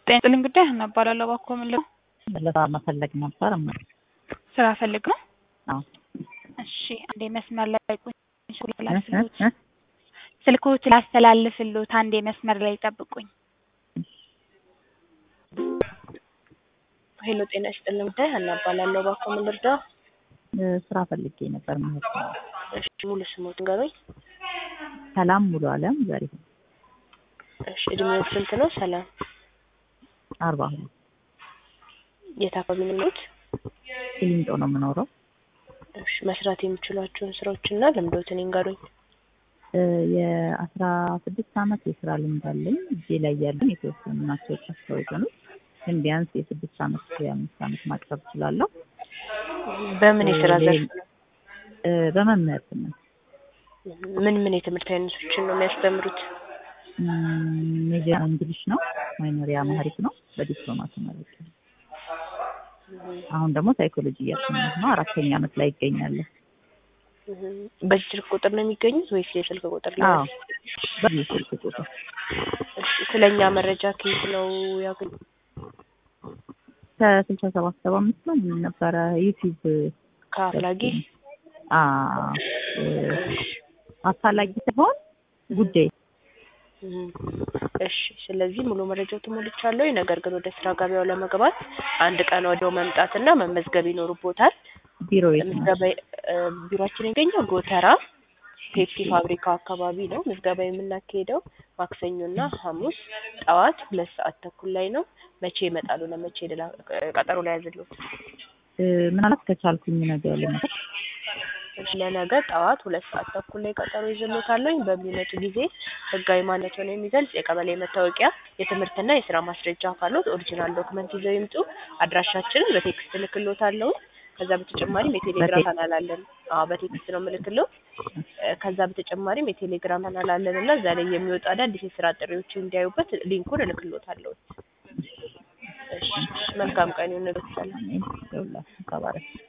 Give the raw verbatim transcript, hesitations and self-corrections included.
ጤንጥልን ጉዳይ እናባላለሁ ባኮ ምን ለው ለታ መፈለግ ነበር ስራ ፈልግ ነው። አዎ እሺ አንዴ መስመር ላይ ቁጭ ስላልፍሉት ስልኩት ላስተላልፍሉት አንዴ መስመር ላይ ጠብቁኝ። ሄሎ ጤና ይስጥልኝ ጉዳይ እናባላለሁ ባኮ ምን ልርዳው? ስራ ፈልጌ ነበር ማለት ነው። እሺ ሙሉ ስሙን ንገሩኝ። ሰላም ሙሉ አለም ዘሪሁ። እሺ እድሜው ስንት ነው? ሰላም አርባ የት አካባቢ ነው የምትኖሩት? ቂሊንጦ ነው የምኖረው። እሺ መስራት የምችሏቸውን ስራዎችና ልምዶትን ይንገሩኝ። የአስራ ስድስት አመት የስራ ልምድ አለኝ። እጄ ላይ ያሉን የተወሰኑ ናቸው ተስተውተው ግን ቢያንስ የስድስት አመት የአምስት አመት ማቅረብ እችላለሁ። በምን የስራ ዘርፍ ነው? በመምህርነት። ምን ምን የትምህርት አይነቶችን ነው የሚያስተምሩት? ሜጀር እንግሊሽ ነው፣ ማይነር አማርኛ ነው። በዲፕሎማ ተመረቄ አሁን ደግሞ ሳይኮሎጂ እያስተማርኩ ነው። አራተኛ አመት ላይ ይገኛለሁ። በዚህ ስልክ ቁጥር ነው የሚገኙት ወይስ የስልክ ቁጥር ላይ? አዎ በዚህ ስልክ ቁጥር። እሺ ስለኛ መረጃ ከየት ነው ያገኙ? ከስልሳ ሰባት ሰባ አምስት ነው ምን ነበር ዩቲዩብ ካፍላጊ አ አፋላጊ ሳይሆን ጉዳይ። እሺ ስለዚህ ሙሉ መረጃው ተሞልቻለሁ። ነገር ግን ወደ ስራ ገበያው ለመግባት አንድ ቀን ወደው መምጣትና መመዝገብ ይኖርቦታል። ቢሮ ምዝገባ ቢሮአችን የሚገኘው ጎተራ ፔፕሲ ፋብሪካ አካባቢ ነው። ምዝገባ የምናካሄደው ማክሰኞና ሐሙስ ጠዋት ሁለት ሰዓት ተኩል ላይ ነው። መቼ ይመጣሉ? ለመቼ ቀጠሮ ላይ ያዝሉት? ምናልባት ከቻልኩኝ ነገር ልመጣ ለነገ ጠዋት ሁለት ሰዓት ተኩል ላይ ቀጠሮ ይዘሉታል። በሚመጡ ጊዜ ህጋዊ ማንነቱን የሚገልጽ የቀበሌ መታወቂያ፣ የትምህርትና የስራ ማስረጃ ካሉት ኦሪጂናል ዶክመንት ይዘው ይምጡ። አድራሻችንን በቴክስት ልክልዎታለሁ። ከዛ በተጨማሪም የቴሌግራም ቻናል አለን። አዎ በቴክስት ነው የምልክልዎ። ከዛ በተጨማሪም የቴሌግራም ቻናል አለንና እዛ ላይ የሚወጡ አዳዲስ የስራ ጥሪዎችን እንዲያዩበት ሊንኩን እልክልዎታለሁ። እሺ መልካም ቀን ይሁንልዎት። ሰላም ይሁንልዎት።